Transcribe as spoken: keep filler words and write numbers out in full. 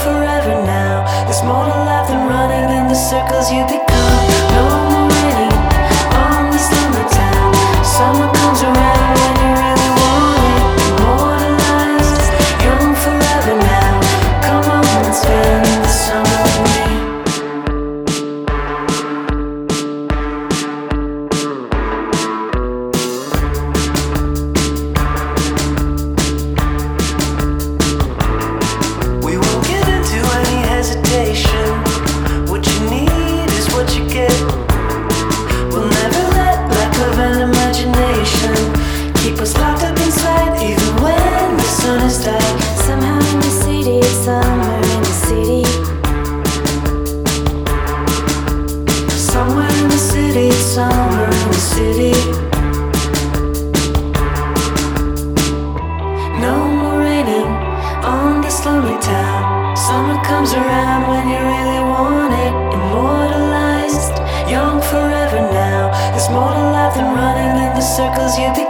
forever now. There's more to life than running in the circles you become. No more waiting on this lonely town. Summer comes around when you really want it. Immortalized, young forever now. Come on and spend the summer with me. What you need is what you get. We'll never let lack of an imagination keep us locked up inside, even when the sun is dark. Somehow in the city, it's summer in the city. Somewhere in the city, it's summer in the city. No more raining on this lonely town. Summer comes around when you really want it. Immortalized, young forever now. There's more to life than running in the circles you become.